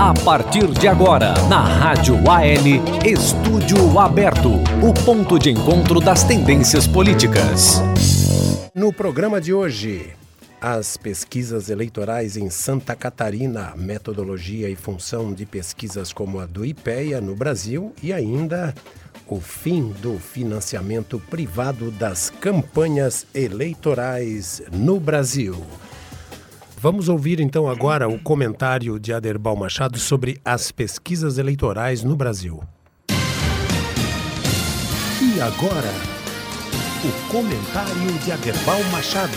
A partir de agora, na Rádio AL, Estúdio Aberto, o ponto de encontro das tendências políticas. No programa de hoje, as pesquisas eleitorais em Santa Catarina, metodologia e função de pesquisas como a do IPEA no Brasil e ainda o fim do financiamento privado das campanhas eleitorais no Brasil. Vamos ouvir então agora o comentário de Aderbal Machado sobre as pesquisas eleitorais no Brasil. E agora, o comentário de Aderbal Machado.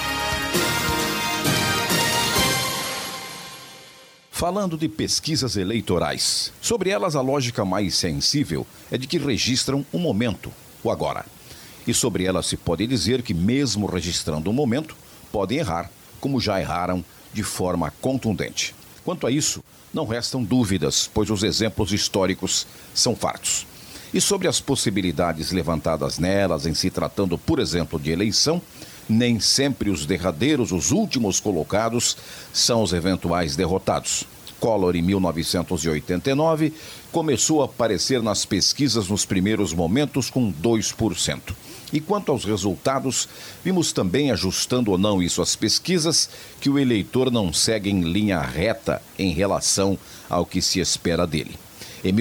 Falando de pesquisas eleitorais, sobre elas a lógica mais sensível é de que registram um momento, o agora. E sobre elas se pode dizer que mesmo registrando um momento, podem errar, como já erraram de forma contundente. Quanto a isso, não restam dúvidas, pois os exemplos históricos são fartos. E sobre as possibilidades levantadas nelas em se tratando, por exemplo, de eleição, nem sempre os derradeiros, os últimos colocados, são os eventuais derrotados. Collor, em 1989, começou a aparecer nas pesquisas nos primeiros momentos com 2%. E quanto aos resultados, vimos também, ajustando ou não isso às pesquisas, que o eleitor não segue em linha reta em relação ao que se espera dele. Em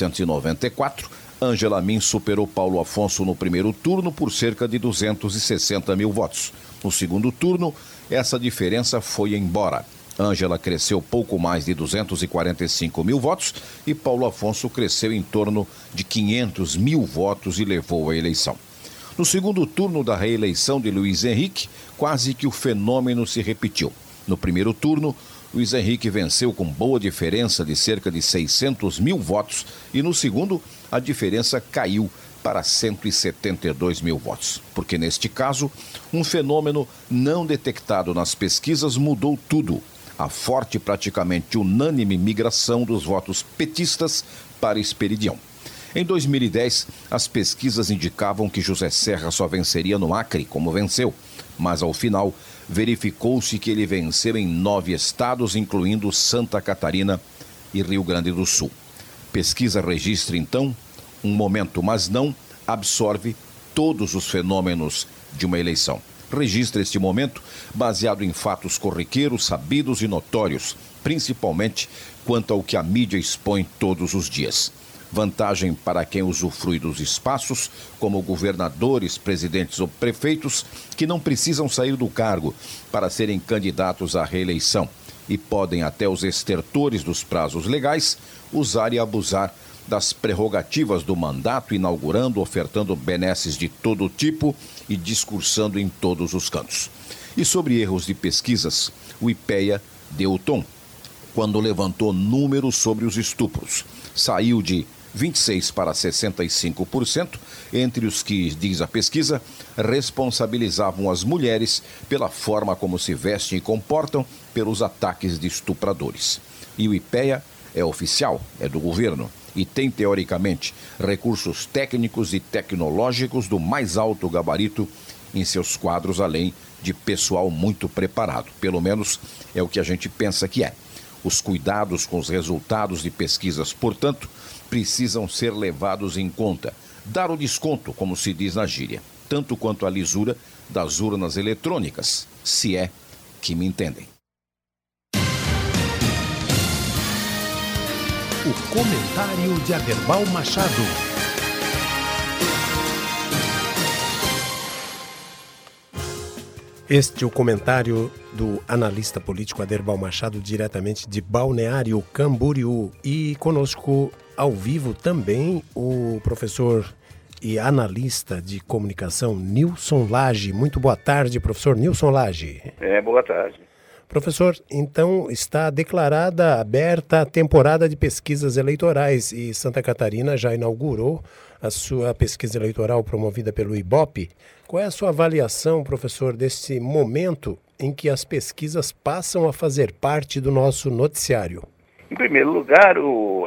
1994, Ângela Amin superou Paulo Afonso no primeiro turno por cerca de 260 mil votos. No segundo turno, essa diferença foi embora. Ângela cresceu pouco mais de 245 mil votos e Paulo Afonso cresceu em torno de 500 mil votos e levou a eleição. No segundo turno da reeleição de Luiz Henrique, quase que o fenômeno se repetiu. No primeiro turno, Luiz Henrique venceu com boa diferença de cerca de 600 mil votos e no segundo, a diferença caiu para 172 mil votos. Porque neste caso, um fenômeno não detectado nas pesquisas mudou tudo. A forte, praticamente unânime migração dos votos petistas para Esperidião. Em 2010, as pesquisas indicavam que José Serra só venceria no Acre, como venceu. Mas, ao final, verificou-se que ele venceu em 9 estados, incluindo Santa Catarina e Rio Grande do Sul. Pesquisa registra, então, um momento, mas não absorve todos os fenômenos de uma eleição. Registra este momento baseado em fatos corriqueiros, sabidos e notórios, principalmente quanto ao que a mídia expõe todos os dias. Vantagem para quem usufrui dos espaços, como governadores, presidentes ou prefeitos, que não precisam sair do cargo para serem candidatos à reeleição e podem até os estertores dos prazos legais usar e abusar das prerrogativas do mandato, inaugurando, ofertando benesses de todo tipo e discursando em todos os cantos. E sobre erros de pesquisas, o IPEA deu o tom, quando levantou números sobre os estupros. Saiu de 26% para 65%, entre os que, diz a pesquisa, responsabilizavam as mulheres pela forma como se vestem e comportam pelos ataques de estupradores. E o IPEA é oficial, é do governo, e tem, teoricamente, recursos técnicos e tecnológicos do mais alto gabarito em seus quadros, além de pessoal muito preparado. Pelo menos é o que a gente pensa que é. Os cuidados com os resultados de pesquisas, portanto, precisam ser levados em conta. Dar o desconto, como se diz na gíria, tanto quanto a lisura das urnas eletrônicas, se é que me entendem. O comentário de Aderbal Machado. Este é o comentário do analista político Aderbal Machado, diretamente de Balneário Camboriú. E conosco ao vivo também o professor e analista de comunicação Nilson Lage. Muito boa tarde, professor Nilson Lage. Boa tarde. Professor, então está declarada aberta a temporada de pesquisas eleitorais e Santa Catarina já inaugurou a sua pesquisa eleitoral promovida pelo IBOP. Qual é a sua avaliação, professor, desse momento em que as pesquisas passam a fazer parte do nosso noticiário? Em primeiro lugar, o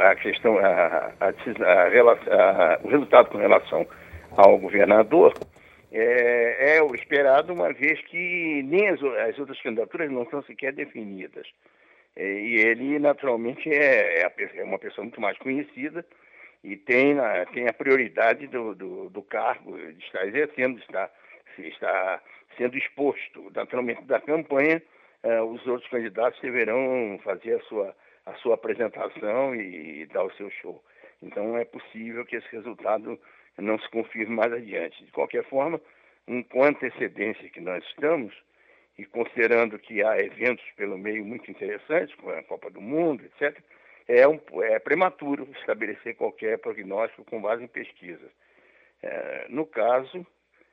resultado com relação ao governador é o esperado, uma vez que nem as outras candidaturas não são sequer definidas. E ele, naturalmente, é uma pessoa muito mais conhecida e tem a prioridade do cargo, de estar exercendo, está sendo exposto. Naturalmente, da campanha, os outros candidatos deverão fazer a sua apresentação e dar o seu show. Então, é possível que esse resultado não se confirme mais adiante. De qualquer forma, com a antecedência que nós estamos, e considerando que há eventos pelo meio muito interessantes, como a Copa do Mundo, etc., é prematuro estabelecer qualquer prognóstico com base em pesquisas. No caso,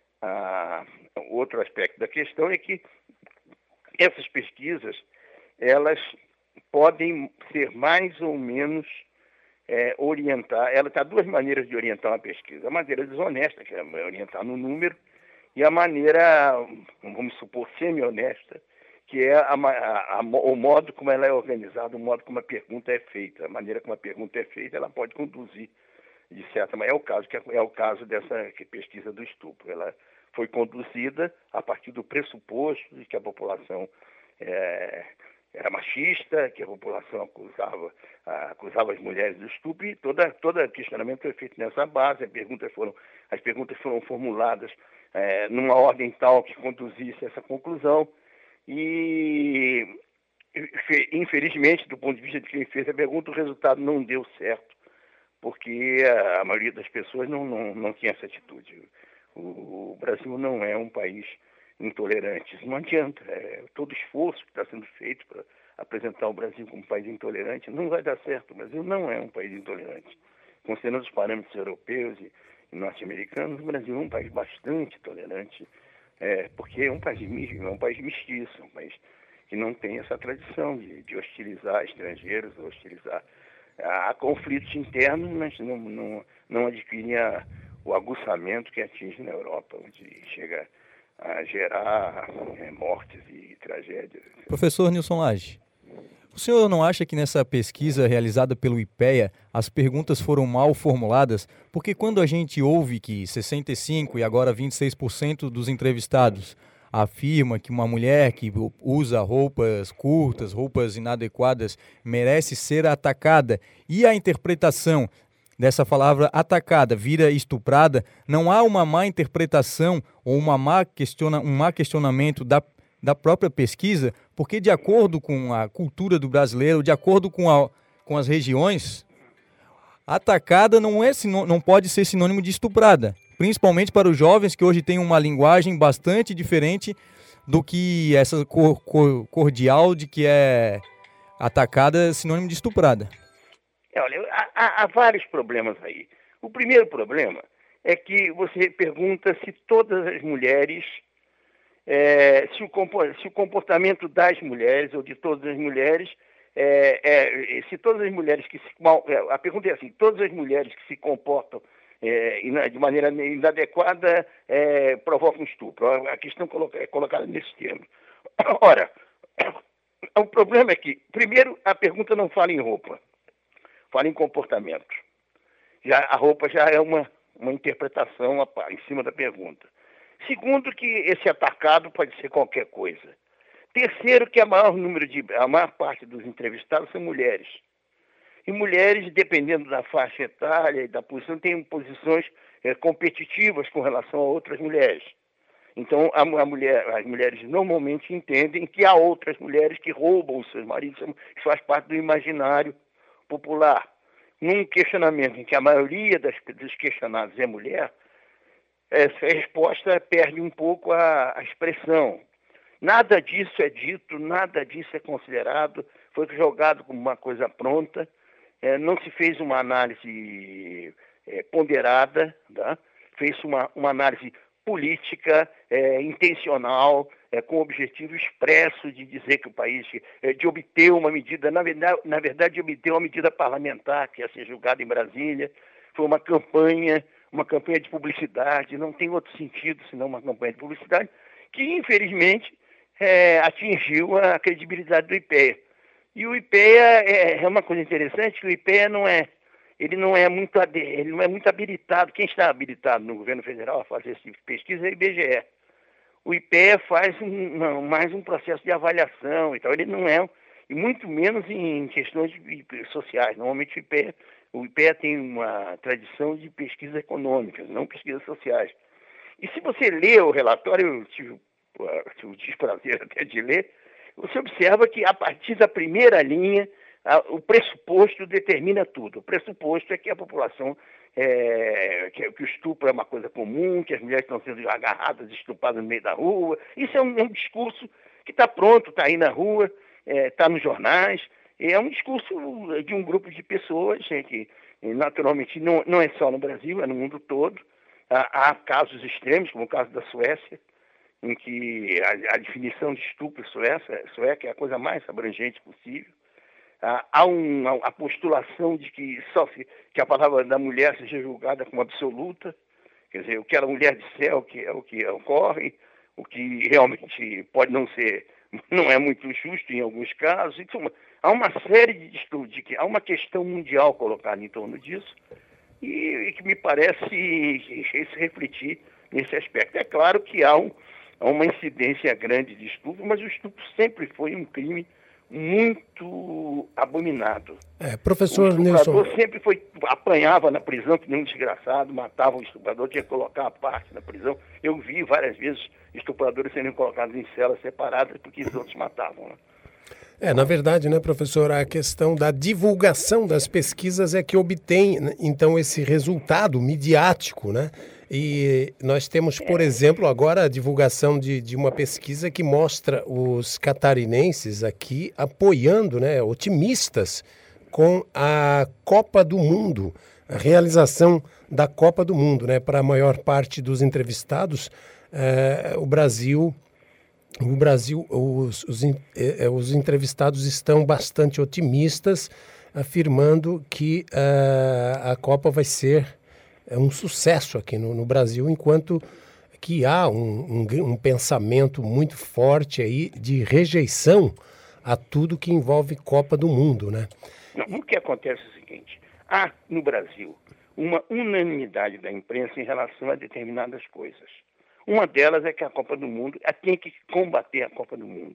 outro aspecto da questão é que essas pesquisas, elas podem ser mais ou menos orientar. Ela tem duas maneiras de orientar uma pesquisa. A maneira desonesta, que é orientar no número, e a maneira, vamos supor, semi-honesta, que é o modo como ela é organizada, o modo como a pergunta é feita. A maneira como a pergunta é feita, ela pode conduzir, de certa maneira. É o caso dessa pesquisa do estupro. Ela foi conduzida a partir do pressuposto de que a população era machista, que a população acusava as mulheres do estupro, e todo questionamento foi feito nessa base. As perguntas foram formuladas numa ordem tal que conduzisse a essa conclusão, e infelizmente, do ponto de vista de quem fez a pergunta, o resultado não deu certo, porque a maioria das pessoas não tinha essa atitude. O Brasil não é um país intolerante. Isso não adianta. Todo esforço que está sendo feito para apresentar o Brasil como um país intolerante não vai dar certo. O Brasil não é um país intolerante. Considerando os parâmetros europeus e norte-americanos, o Brasil é um país bastante tolerante, porque é um país mestiço, um país que não tem essa tradição de hostilizar estrangeiros, hostilizar. Há conflitos internos, mas não adquirem o aguçamento que atinge na Europa, onde chega a gerar mortes e tragédias. Professor Nilson Lage, o senhor não acha que nessa pesquisa realizada pelo IPEA as perguntas foram mal formuladas? Porque quando a gente ouve que 65% e agora 26% dos entrevistados afirma que uma mulher que usa roupas curtas, roupas inadequadas, merece ser atacada, e a interpretação dessa palavra atacada vira estuprada, não há uma má interpretação ou um má questionamento da própria pesquisa, porque de acordo com a cultura do brasileiro, de acordo com as regiões, atacada não pode ser sinônimo de estuprada, principalmente para os jovens que hoje têm uma linguagem bastante diferente do que essa cordial de que é atacada sinônimo de estuprada. Olha, há vários problemas aí. O primeiro problema é que você pergunta se todas as mulheres, se o comportamento das mulheres ou de todas as mulheres, se todas as mulheres a pergunta é assim: todas as mulheres que se comportam de maneira inadequada provocam estupro. A questão é colocada nesse termo. Ora, o problema é que, primeiro, a pergunta não fala em roupa, fala em comportamento. A roupa já é uma interpretação em cima da pergunta. Segundo, que esse atacado pode ser qualquer coisa. Terceiro, que a maior parte dos entrevistados são mulheres. E mulheres, dependendo da faixa etária e da posição, têm posições competitivas com relação a outras mulheres. Então, as mulheres normalmente entendem que há outras mulheres que roubam os seus maridos, isso faz parte do imaginário popular. Num questionamento em que a maioria dos questionados é mulher, essa resposta perde um pouco a expressão. Nada disso é dito, nada disso é considerado, foi jogado como uma coisa pronta, não se fez uma análise ponderada, tá? Fez uma análise política, intencional, com o objetivo expresso de dizer que o país, de obter uma medida, na verdade, de obter uma medida parlamentar que ia ser julgada em Brasília. Foi uma campanha de publicidade, não tem outro sentido senão uma campanha de publicidade, que infelizmente atingiu a credibilidade do IPEA. E o IPEA é uma coisa interessante, que o IPEA não é muito habilitado. Quem está habilitado no governo federal a fazer esse tipo de pesquisa é o IBGE. O IPEA faz mais um processo de avaliação e tal. Ele não é, e muito menos em questões sociais. Normalmente o IPEA tem uma tradição de pesquisas econômicas, não pesquisas sociais. E se você lê o relatório, eu tive o desprazer até de ler, você observa que a partir da primeira linha, o pressuposto determina tudo. O pressuposto é que a população, que o estupro é uma coisa comum, que as mulheres estão sendo agarradas, estupradas no meio da rua. Isso é um discurso que está pronto, está aí na rua, está nos jornais. É um discurso de um grupo de pessoas, que naturalmente não é só no Brasil, é no mundo todo. Há casos extremos, como o caso da Suécia, em que a definição de estupro sueca é a coisa mais abrangente possível. Há a postulação de que que a palavra da mulher seja julgada como absoluta, quer dizer, o que a mulher disser é o que ocorre, o que realmente pode não é muito justo em alguns casos. Então, há uma série de estudos, há uma questão mundial colocada em torno disso, e que me parece se refletir nesse aspecto. É claro que há uma incidência grande de estupro, mas o estupro sempre foi um crime muito abominado. Professor o Nilson... sempre apanhava na prisão, que nem um desgraçado, matava o estuprador, tinha que colocar a parte na prisão. Eu vi várias vezes estupradores sendo colocados em celas separadas porque os outros matavam, né? Na verdade, né, professor, a questão da divulgação das pesquisas é que obtém, então, esse resultado midiático, né? E nós temos, por exemplo, agora a divulgação de uma pesquisa que mostra os catarinenses aqui apoiando, né, otimistas com a Copa do Mundo, a realização da Copa do Mundo, né? Para a maior parte dos entrevistados, o Brasil, os entrevistados estão bastante otimistas, afirmando que a Copa vai ser um sucesso aqui no Brasil, enquanto que há um pensamento muito forte aí de rejeição a tudo que envolve Copa do Mundo, né? Não, o que acontece é o seguinte: há no Brasil uma unanimidade da imprensa em relação a determinadas coisas. Uma delas é que a Copa do Mundo tem que combater a Copa do Mundo.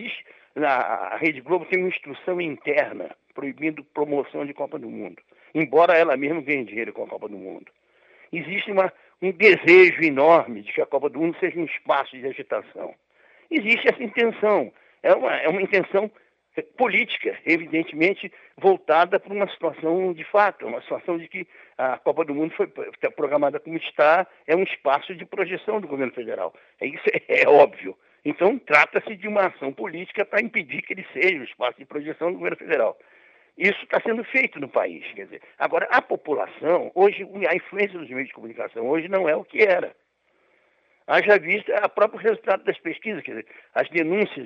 A Rede Globo tem uma instrução interna proibindo promoção de Copa do Mundo, embora ela mesma ganhe dinheiro com a Copa do Mundo. Existe um desejo enorme de que a Copa do Mundo seja um espaço de agitação. Existe essa intenção. É uma intenção política, evidentemente, voltada para uma situação de fato, uma situação de que a Copa do Mundo foi programada como está, é um espaço de projeção do governo federal. Isso é óbvio. Então, trata-se de uma ação política para impedir que ele seja um espaço de projeção do governo federal. Isso está sendo feito no país. Quer dizer, agora, a população, hoje, a influência dos meios de comunicação hoje não é o que era. Haja visto o próprio resultado das pesquisas, quer dizer, as denúncias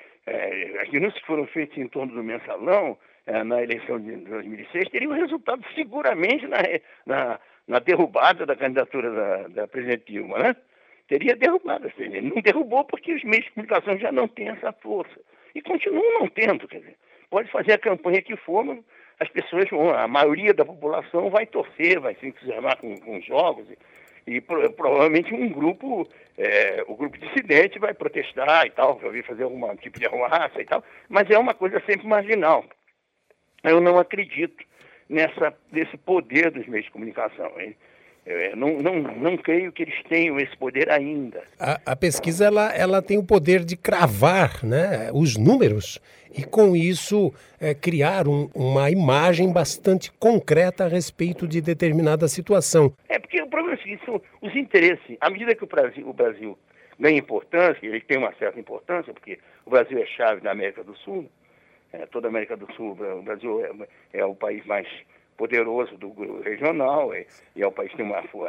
que foram feitas em torno do mensalão na eleição de 2006 teriam resultado seguramente na derrubada da candidatura da presidente Dilma, né? Teria derrubado. Não derrubou porque os meios de comunicação já não têm essa força. E continuam não tendo, quer dizer. Pode fazer a campanha que for, as pessoas, a maioria da população vai torcer, vai se entusiasmar com jogos e provavelmente o grupo dissidente vai protestar e tal, vai fazer algum tipo de arruaça e tal, mas é uma coisa sempre marginal. Eu não acredito nesse poder dos meios de comunicação, hein? Não creio que eles tenham esse poder ainda. A pesquisa ela tem o poder de cravar, né, os números e, com isso, criar uma imagem bastante concreta a respeito de determinada situação. Porque o problema é o seguinte, são os interesses. À medida que o Brasil ganha importância, ele tem uma certa importância, porque o Brasil é chave da América do Sul, toda a América do Sul, o Brasil é o país mais poderoso do regional, e é o país que tem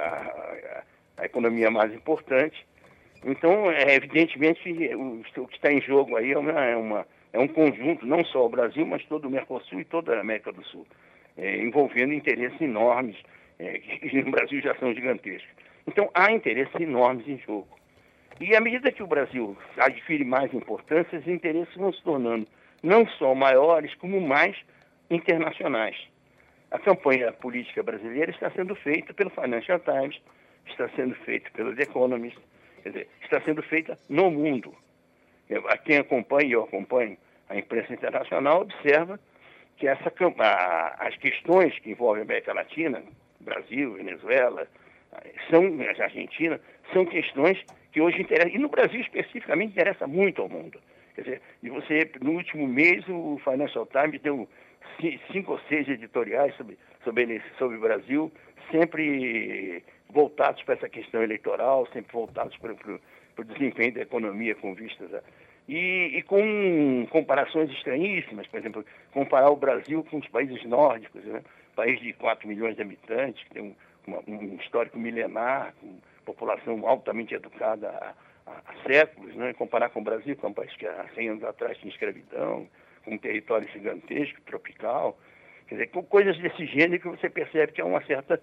a economia mais importante. Então, evidentemente, o que está em jogo aí é um conjunto, não só o Brasil, mas todo o Mercosul e toda a América do Sul, envolvendo interesses enormes, que no Brasil já são gigantescos. Então, há interesses enormes em jogo. E à medida que o Brasil adquire mais importância, esses interesses vão se tornando não só maiores, como mais internacionais. A campanha política brasileira está sendo feita pelo Financial Times, está sendo feita pelo The Economist, quer dizer, está sendo feita no mundo. A quem acompanha, eu acompanho a imprensa internacional observa que as questões que envolvem a América Latina, Brasil, Venezuela, a Argentina, são questões que hoje interessam, e no Brasil especificamente interessa muito ao mundo. Quer dizer, e você, no último mês, o Financial Times deu 5 ou 6 editoriais sobre o Brasil, sempre voltados para essa questão eleitoral, sempre voltados para o desempenho da economia com vistas a... E com comparações estranhíssimas, por exemplo, comparar o Brasil com os países nórdicos, né? País de 4 milhões de habitantes, que tem um histórico milenar, com população altamente educada há séculos, né? Comparar com o Brasil, que é um país que há 100 anos atrás tinha escravidão, com um território gigantesco, tropical. Quer dizer, com coisas desse gênero que você percebe que há uma certa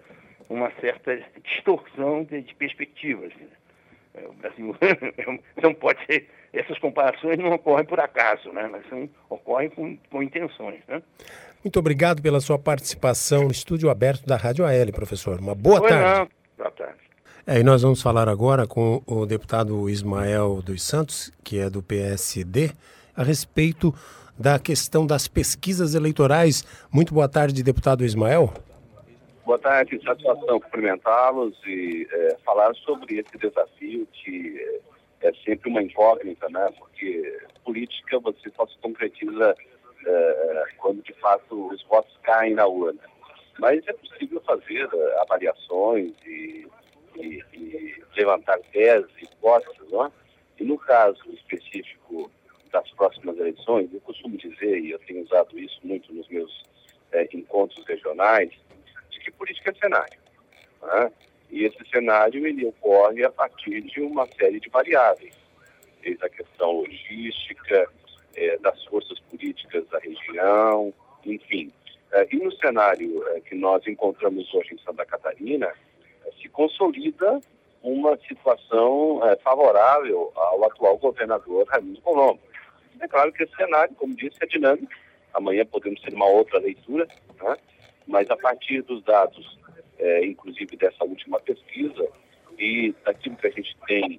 distorção de perspectivas. Né? O Brasil não pode ser... Essas comparações não ocorrem por acaso, né? Elas ocorrem com intenções. Né? Muito obrigado pela sua participação no Estúdio Aberto da Rádio AL, professor. Uma boa tarde. Boa tarde. E nós vamos falar agora com o deputado Ismael dos Santos, que é do PSD, a respeito da questão das pesquisas eleitorais. Muito boa tarde, deputado Ismael. Boa tarde, satisfação cumprimentá-los e falar sobre esse desafio que é sempre uma incógnita, né? Porque política você só se concretiza quando de fato os votos caem na urna. Mas é possível fazer avaliações e levantar teses, hipóteses, não é? E no caso específico das próximas eleições, eu costumo dizer, e eu tenho usado isso muito nos meus encontros regionais, de que política é cenário. Né? E esse cenário ele ocorre a partir de uma série de variáveis, desde a questão logística, das forças políticas da região, enfim. E no cenário que nós encontramos hoje em Santa Catarina, se consolida uma situação favorável ao atual governador Raimundo Colombo. É claro que esse cenário, como disse, é dinâmico. Amanhã podemos ter uma outra leitura, né? Mas a partir dos dados, inclusive dessa última pesquisa, e daquilo que a gente tem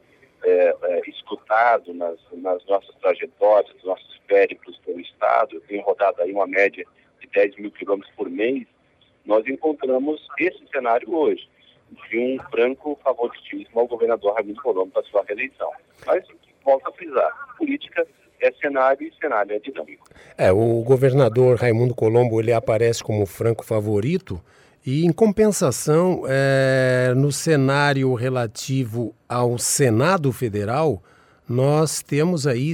escutado nas nossas trajetórias, nos nossos périplos pelo Estado, eu tenho rodado aí uma média de 10 mil quilômetros por mês, nós encontramos esse cenário hoje, de um franco favoritismo ao governador Raimundo Colombo para sua reeleição. Mas, volto a frisar, política é cenário e cenário é dinâmico. O governador Raimundo Colombo, ele aparece como franco favorito e, em compensação, no cenário relativo ao Senado Federal, nós temos aí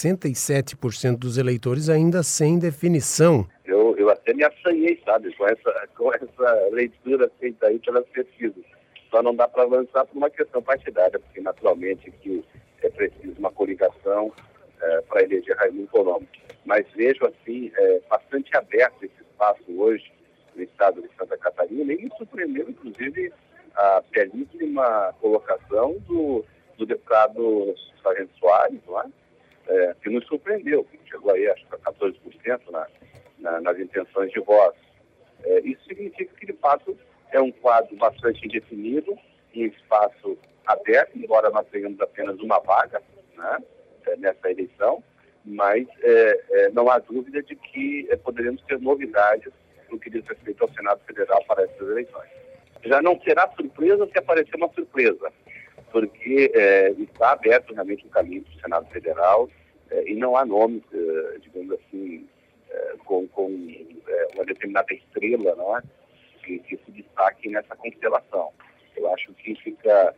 67% dos eleitores ainda sem definição. Eu até me assanhei, sabe, com essa leitura feita aí pelas pesquisas. Só não dá para avançar por uma questão partidária, porque naturalmente que é preciso uma coligação para eleger Raimundo Colombo. Mas vejo assim, bastante aberto esse espaço hoje no estado de Santa Catarina, e me surpreendeu, inclusive, a belíssima colocação do deputado Sargento Soares, não é? Que nos surpreendeu, que chegou aí, acho que a 14% nas intenções de voto. Isso significa que, de fato, é um quadro bastante indefinido, um espaço aberto, embora nós tenhamos apenas uma vaga, né, nessa eleição, mas não há dúvida de que poderemos ter novidades no que diz respeito ao Senado Federal para essas eleições. Já não será surpresa se aparecer uma surpresa, porque está aberto realmente o caminho para o Senado Federal e não há nomes, digamos assim, com uma determinada estrela, não é? Que se destaquem nessa constelação. Eu acho que fica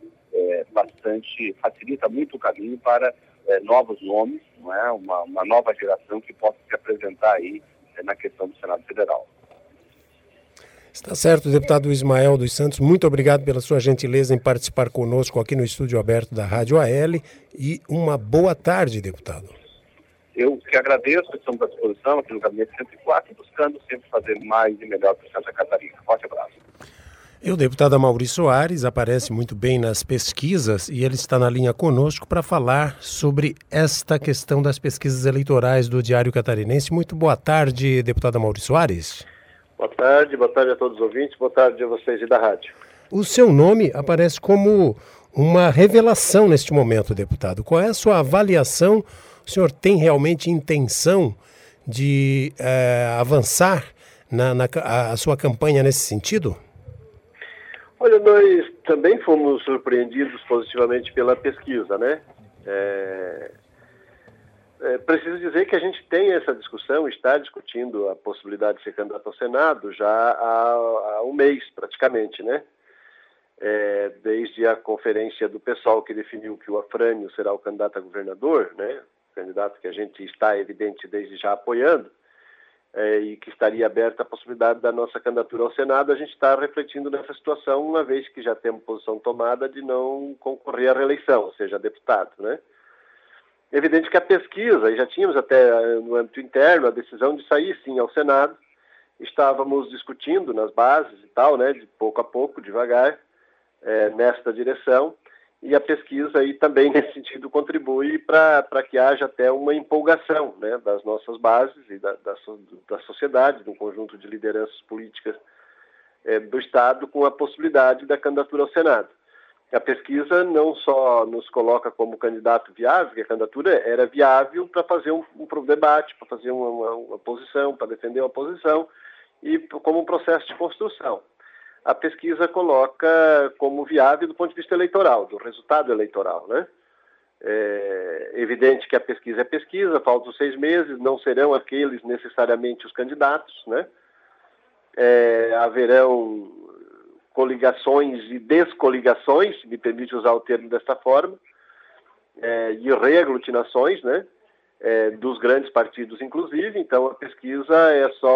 facilita muito o caminho para novos nomes, não é? Uma nova geração que possa se apresentar aí na questão do Senado Federal. Está certo, deputado Ismael dos Santos, muito obrigado pela sua gentileza em participar conosco aqui no Estúdio Aberto da Rádio AL e uma boa tarde, deputado. Eu que agradeço, estamos à disposição aqui no Gabinete 104, buscando sempre fazer mais e melhor para Santa Catarina. Forte abraço. E o deputado Amaury Soares aparece muito bem nas pesquisas e ele está na linha conosco para falar sobre esta questão das pesquisas eleitorais do Diário Catarinense. Muito boa tarde, deputado Amaury Soares. Boa tarde a todos os ouvintes, boa tarde a vocês e da rádio. O seu nome aparece como uma revelação neste momento, deputado. Qual é a sua avaliação O senhor tem realmente intenção de avançar a sua campanha nesse sentido? Olha, nós também fomos surpreendidos positivamente pela pesquisa, né? Preciso dizer que a gente tem essa discussão, está discutindo a possibilidade de ser candidato ao Senado já há um mês, praticamente, né? Desde a conferência do PSOL que definiu que o Afrânio será o candidato a governador, né? Candidato que a gente está, evidente, desde já apoiando, e que estaria aberta a possibilidade da nossa candidatura ao Senado, a gente está refletindo nessa situação, uma vez que já temos posição tomada de não concorrer à reeleição, ou seja, a deputado, né? Evidente que a pesquisa, e já tínhamos até no âmbito interno a decisão de sair sim ao Senado, estávamos discutindo nas bases e tal, né, de pouco a pouco, devagar, nesta direção, e a pesquisa aí também nesse sentido contribui para que haja até uma empolgação, né, das nossas bases e da sociedade, do conjunto de lideranças políticas do Estado com a possibilidade da candidatura ao Senado. A pesquisa não só nos coloca como candidato viável, que a candidatura era viável para fazer um debate, para fazer uma posição, para defender uma posição e como um processo de construção. A pesquisa coloca como viável do ponto de vista eleitoral, do resultado eleitoral, né? É evidente que a pesquisa é pesquisa, faltam 6 meses, não serão aqueles necessariamente os candidatos, né? Haverão coligações e descoligações, me permite usar o termo desta forma, e reaglutinações, né? Dos grandes partidos, inclusive. Então, a pesquisa é só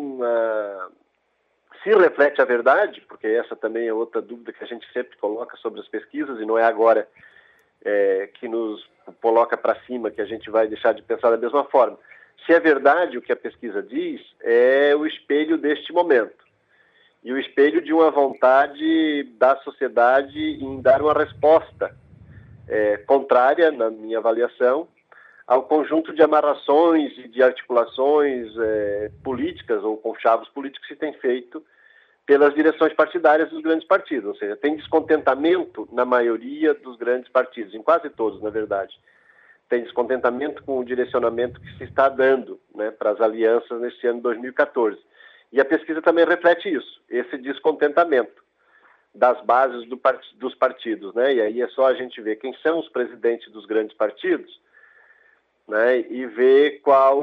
se reflete a verdade, porque essa também é outra dúvida que a gente sempre coloca sobre as pesquisas, e não é agora que nos coloca para cima que a gente vai deixar de pensar da mesma forma. Se é verdade o que a pesquisa diz, é o espelho deste momento. E o espelho de uma vontade da sociedade em dar uma resposta contrária, na minha avaliação, ao conjunto de amarrações e de articulações políticas ou conchavos políticos que se tem feito pelas direções partidárias dos grandes partidos. Ou seja, tem descontentamento na maioria dos grandes partidos, em quase todos, na verdade. Tem descontentamento com o direcionamento que se está dando, né, para as alianças neste ano de 2014. E a pesquisa também reflete isso, esse descontentamento das bases dos partidos, né? E aí é só a gente ver quem são os presidentes dos grandes partidos, né, e ver qual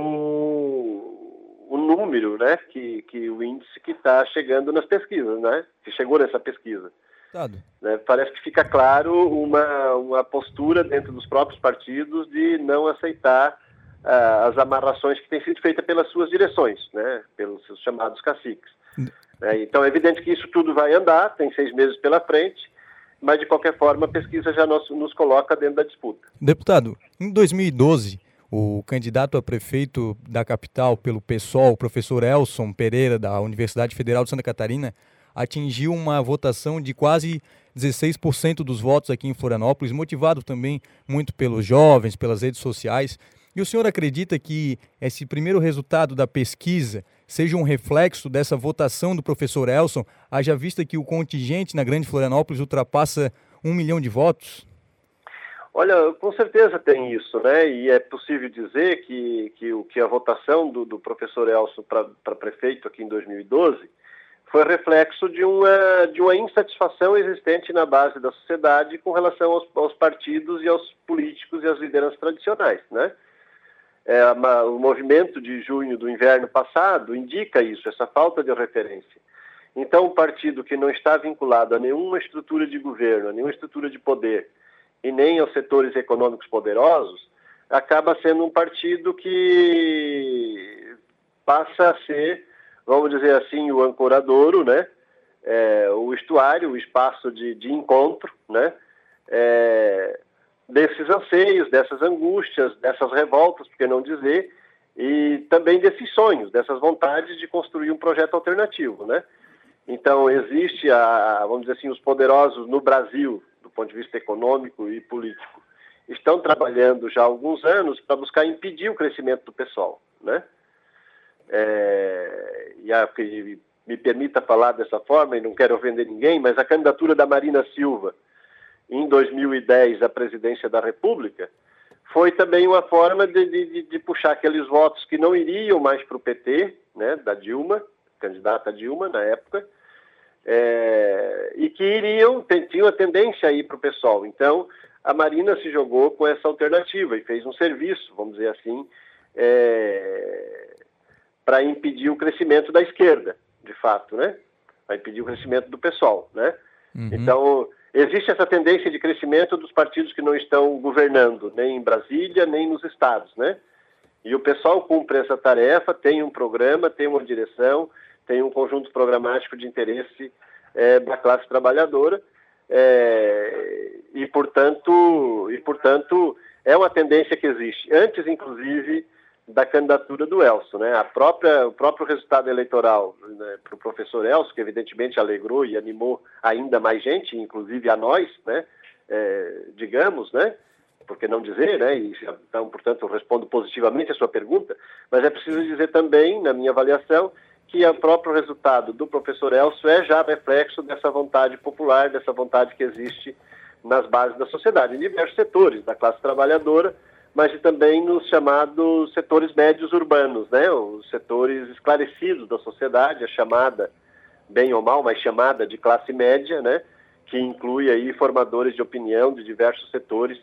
o número, né, que o índice que está chegando nas pesquisas, né, que chegou nessa pesquisa. Né, parece que fica claro uma postura dentro dos próprios partidos de não aceitar as amarrações que têm sido feitas pelas suas direções, né, pelos seus chamados caciques. Então é evidente que isso tudo vai andar, tem 6 meses pela frente, mas de qualquer forma a pesquisa já nos coloca dentro da disputa. Deputado, em 2012, o candidato a prefeito da capital pelo PSOL, o professor Elson Pereira, da Universidade Federal de Santa Catarina, atingiu uma votação de quase 16% dos votos aqui em Florianópolis, motivado também muito pelos jovens, pelas redes sociais. E o senhor acredita que esse primeiro resultado da pesquisa seja um reflexo dessa votação do professor Elson, haja vista que o contingente na Grande Florianópolis ultrapassa 1 milhão de votos? Olha, com certeza tem isso, né? E é possível dizer que a votação do professor Elson para prefeito aqui em 2012 foi reflexo de uma insatisfação existente na base da sociedade com relação aos partidos e aos políticos e às lideranças tradicionais, né? O movimento de junho do inverno passado indica isso, essa falta de referência. Então, um partido que não está vinculado a nenhuma estrutura de governo, a nenhuma estrutura de poder, e nem aos setores econômicos poderosos, acaba sendo um partido que passa a ser, vamos dizer assim, o ancoradouro, né? O estuário, o espaço de encontro, né? Desses anseios, dessas angústias, dessas revoltas, por que não dizer, e também desses sonhos, dessas vontades de construir um projeto alternativo, né? Então, existe, vamos dizer assim, os poderosos no Brasil, do ponto de vista econômico e político, estão trabalhando já há alguns anos para buscar impedir o crescimento do PSOL, né? E me permita falar dessa forma, e não quero ofender ninguém, mas a candidatura da Marina Silva em 2010 à presidência da República foi também uma forma de puxar aqueles votos que não iriam mais para o PT, né, da Dilma, candidata Dilma na época, e que tinham a tendência a ir para o PSOL. Então, a Marina se jogou com essa alternativa e fez um serviço, vamos dizer assim, para impedir o crescimento da esquerda, de fato, né? Para impedir o crescimento do PSOL, né? Uhum. Então, existe essa tendência de crescimento dos partidos que não estão governando, nem em Brasília, nem nos estados, né? E o PSOL cumpre essa tarefa, tem um programa, tem uma direção, tem um conjunto programático de interesse da classe trabalhadora, e, portanto, é uma tendência que existe, antes, inclusive, da candidatura do Elcio, né? O próprio resultado eleitoral, né, para o professor Elcio, que evidentemente alegrou e animou ainda mais gente, inclusive a nós, né? Digamos, né? Por que não dizer, né? Então, portanto, eu respondo positivamente a sua pergunta, mas é preciso dizer também, na minha avaliação, que o próprio resultado do professor Elcio é já reflexo dessa vontade popular, dessa vontade que existe nas bases da sociedade, em diversos setores da classe trabalhadora, mas também nos chamados setores médios urbanos, né? Os setores esclarecidos da sociedade, a chamada, bem ou mal, mas chamada de classe média, né? Que inclui aí formadores de opinião de diversos setores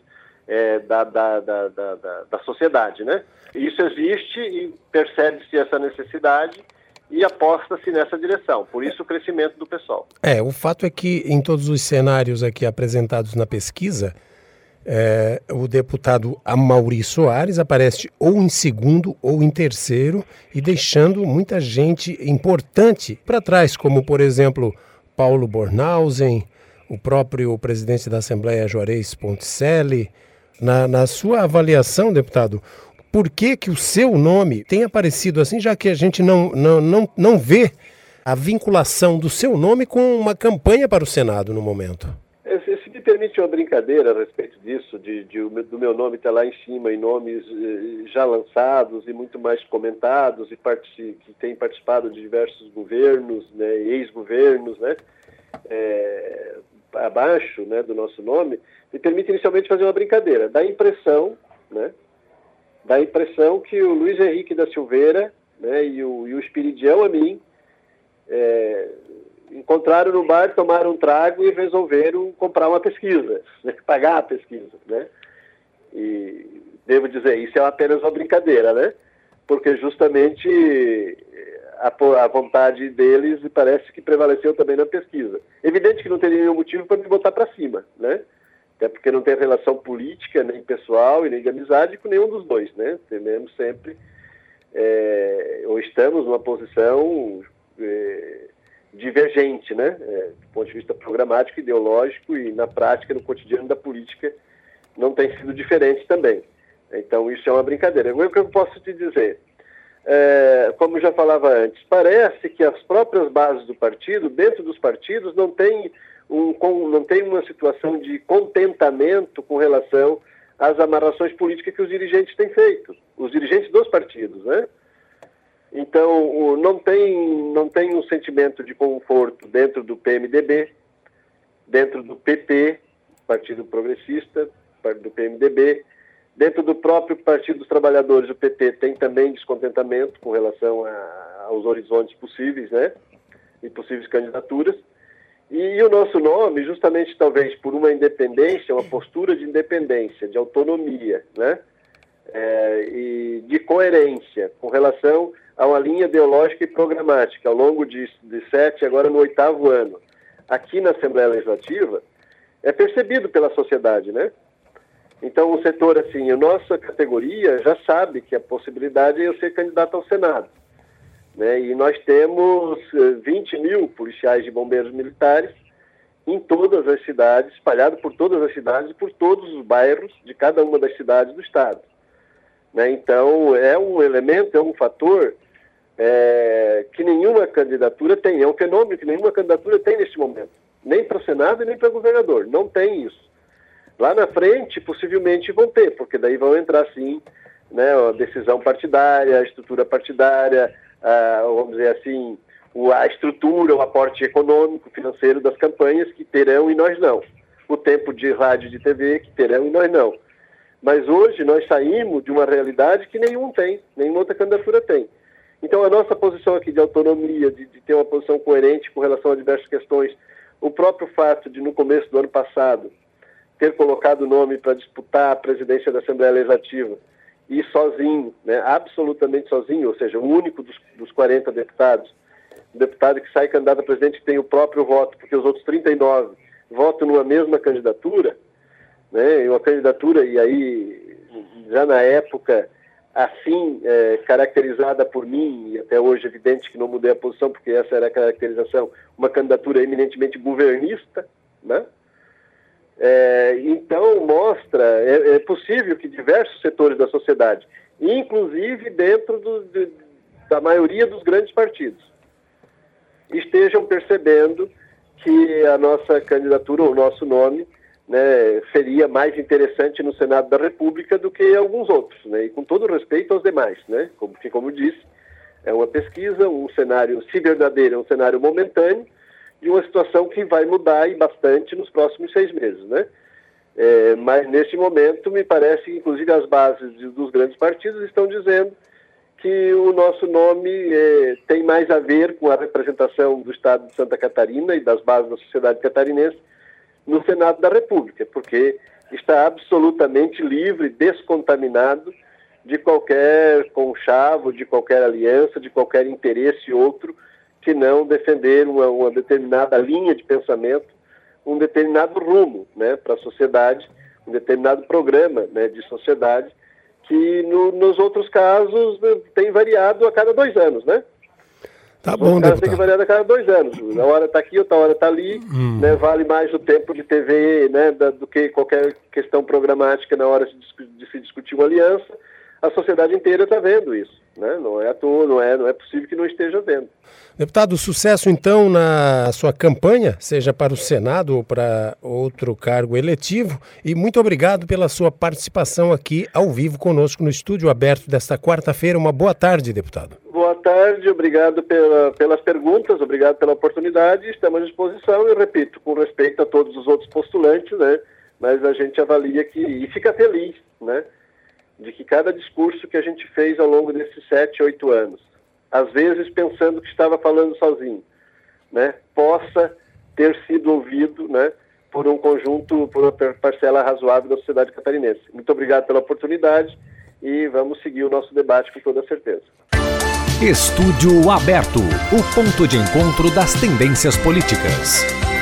da sociedade, né? Isso existe e percebe-se essa necessidade e aposta-se nessa direção, por isso o crescimento do PSOL. O fato é que em todos os cenários aqui apresentados na pesquisa, o deputado Amaury Soares aparece ou em segundo ou em terceiro e deixando muita gente importante para trás, como por exemplo Paulo Bornhausen, o próprio presidente da Assembleia Juarez Ponticelli. Na sua avaliação, deputado, por que o seu nome tem aparecido assim, já que a gente não vê a vinculação do seu nome com uma campanha para o Senado no momento? Se me permite uma brincadeira a respeito disso, do meu nome estar lá em cima em nomes já lançados e muito mais comentados e que têm participado de diversos governos, né, ex-governos, né, abaixo, né, do nosso nome, me permite inicialmente fazer uma brincadeira. Dá a impressão que o Luiz Henrique da Silveira, né, e o Espiridião Amin encontraram no bar, tomaram um trago e resolveram comprar uma pesquisa, né, pagar a pesquisa, né? E devo dizer, isso é apenas uma brincadeira, né? Porque justamente a vontade deles parece que prevaleceu também na pesquisa. Evidente que não teria nenhum motivo para me botar para cima, né? Até porque não tem relação política, nem pessoal e nem de amizade com nenhum dos dois, né? Tememos sempre, ou estamos numa posição divergente, né? Do ponto de vista programático, ideológico e na prática, no cotidiano da política, não tem sido diferente também. Então, isso é uma brincadeira. O que eu posso te dizer? Como já falava antes, parece que as próprias bases do partido, dentro dos partidos, não tem uma situação de contentamento com relação às amarrações políticas que os dirigentes têm feito, os dirigentes dos partidos, né? Então, não tem um sentimento de conforto dentro do PMDB, dentro do PT, Partido Progressista, do PMDB, dentro do próprio Partido dos Trabalhadores, o PT tem também descontentamento com relação aos horizontes possíveis, né? E possíveis candidaturas. E o nosso nome, justamente talvez por uma independência, uma postura de independência, de autonomia, né? E de coerência com relação a uma linha ideológica e programática ao longo de 7, agora no 8º ano, aqui na Assembleia Legislativa, é percebido pela sociedade, né? Então, o setor, assim, a nossa categoria já sabe que a possibilidade é eu ser candidato ao Senado, né? E nós temos 20 mil policiais de bombeiros militares em todas as cidades, espalhados por todas as cidades e por todos os bairros de cada uma das cidades do Estado, né? Então, é um elemento, é um fator que nenhuma candidatura tem, é um fenômeno que nenhuma candidatura tem neste momento, nem para o Senado e nem para governador, não tem isso. Lá na frente, possivelmente vão ter, porque daí vão entrar, sim, né, a decisão partidária, a estrutura partidária, vamos dizer assim, a estrutura, o aporte econômico, financeiro das campanhas que terão e nós não. O tempo de rádio e de TV que terão e nós não. Mas hoje nós saímos de uma realidade que nenhuma outra candidatura tem. Então a nossa posição aqui de autonomia, de ter uma posição coerente com relação a diversas questões, o próprio fato de no começo do ano passado ter colocado o nome para disputar a presidência da Assembleia Legislativa e sozinho, né, absolutamente sozinho, ou seja, o único dos 40 deputados, um deputado que sai candidato a presidente que tem o próprio voto, porque os outros 39 votam numa mesma candidatura, né, uma candidatura, e aí, já na época, assim, caracterizada por mim, e até hoje evidente que não mudei a posição, porque essa era a caracterização, uma candidatura eminentemente governista, né? Então mostra, é possível que diversos setores da sociedade, inclusive dentro da maioria dos grandes partidos, estejam percebendo que a nossa candidatura, ou o nosso nome, né, seria mais interessante no Senado da República do que alguns outros, né, e com todo respeito aos demais, né, como disse, é uma pesquisa, um cenário, se verdadeiro, é um cenário momentâneo, de uma situação que vai mudar e bastante nos próximos 6 meses, né? Mas nesse momento me parece que inclusive as bases dos grandes partidos estão dizendo que o nosso nome tem mais a ver com a representação do Estado de Santa Catarina e das bases da sociedade catarinense no Senado da República, porque está absolutamente livre, descontaminado de qualquer conchavo, de qualquer aliança, de qualquer interesse outro que não defender uma determinada linha de pensamento, um determinado rumo, né, para a sociedade, um determinado programa, né, de sociedade, que nos outros casos tem variado a cada 2 anos, né? Tá bom, deputado. Tem que variar a cada 2 anos. Uma hora está aqui, outra hora está ali, né, vale mais o tempo de TV, né, do que qualquer questão programática na hora de se discutir uma aliança. A sociedade inteira está vendo isso, né? Não é à toa, não é possível que não esteja vendo. Deputado, sucesso então na sua campanha, seja para o Senado ou para outro cargo eletivo, e muito obrigado pela sua participação aqui ao vivo conosco no Estúdio Aberto desta quarta-feira. Uma boa tarde, deputado. Boa tarde, obrigado pelas perguntas, obrigado pela oportunidade, estamos à disposição e, repito, com respeito a todos os outros postulantes, né? Mas a gente avalia e fica feliz, né, de que cada discurso que a gente fez ao longo desses 7, 8 anos, às vezes pensando que estava falando sozinho, né, possa ter sido ouvido, né, por um conjunto, por uma parcela razoável da sociedade catarinense. Muito obrigado pela oportunidade e vamos seguir o nosso debate com toda certeza. Estúdio Aberto, o ponto de encontro das tendências políticas.